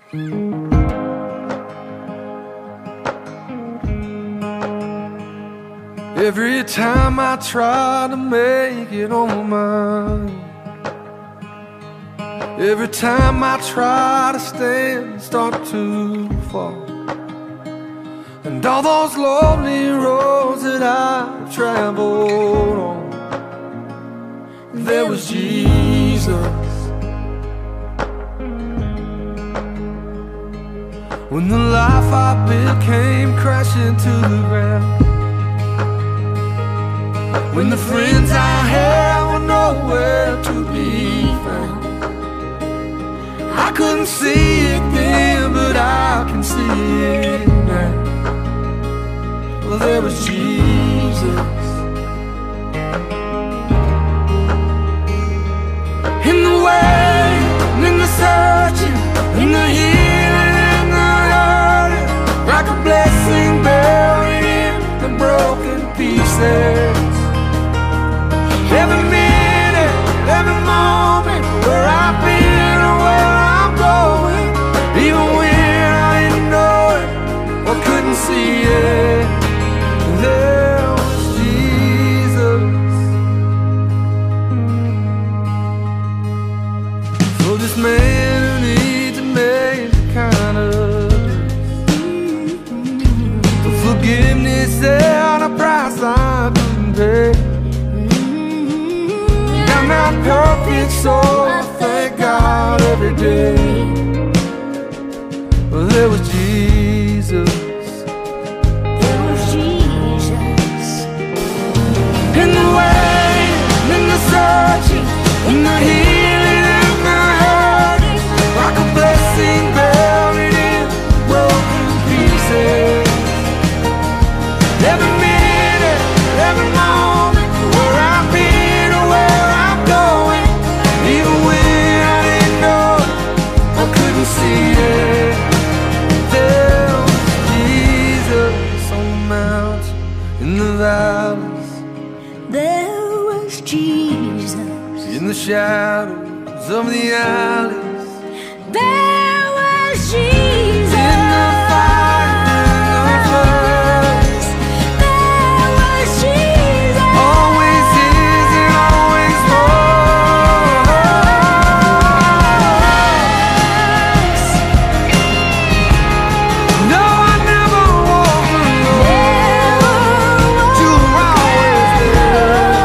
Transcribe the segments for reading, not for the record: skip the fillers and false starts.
Every time I try to make it on my own, every time I try to stand, start to fall. And all those lonely roads that I've traveled on, there was Jesus. When the life I built came crashing to the ground, when the friends I had were nowhere to be found. I couldn't see it then, but I can see it now. Well, there was Jesus. In the waiting, in the searching, in the healing, in the hurting, like a blessing buried in the broken pieces. Every minute, every moment, where I've been or where I'm going, even when I didn't know it or couldn't see it, there was Jesus. For this man who needs a major kind of grace, for forgiveness at a price I couldn't pay. I'm not perfect, so I thank God every day. Well, there was Jesus. There was Jesus. In the waiting, in the searching, in the healing, in the hurting, like a blessing buried in broken pieces. Every minute, every moment, where I've been or where I'm going, even when I didn't know it, I couldn't see it. There was Jesus on the mountain, in the valleys, There was Jesus. in the shadows of the alleys, There was Jesus. in the fire, in the flood, There was Jesus. always is and always was. No, I never walk alone. You were always there.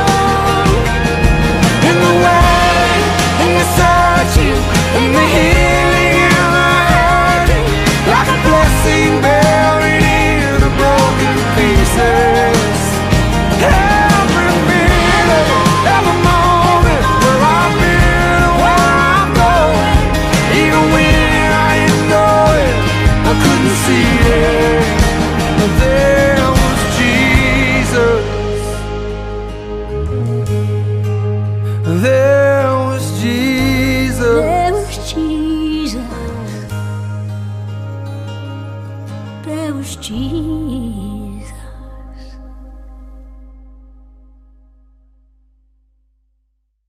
In the waiting, in the searching, in the healing, in the hurting, like a blessing buried in the broken pieces. Every minute, every moment, where I've been and where I'm going, even when I didn't know it, I couldn't see it, but there was Jesus. There was Jesus. There was Jesus. There was Jesus.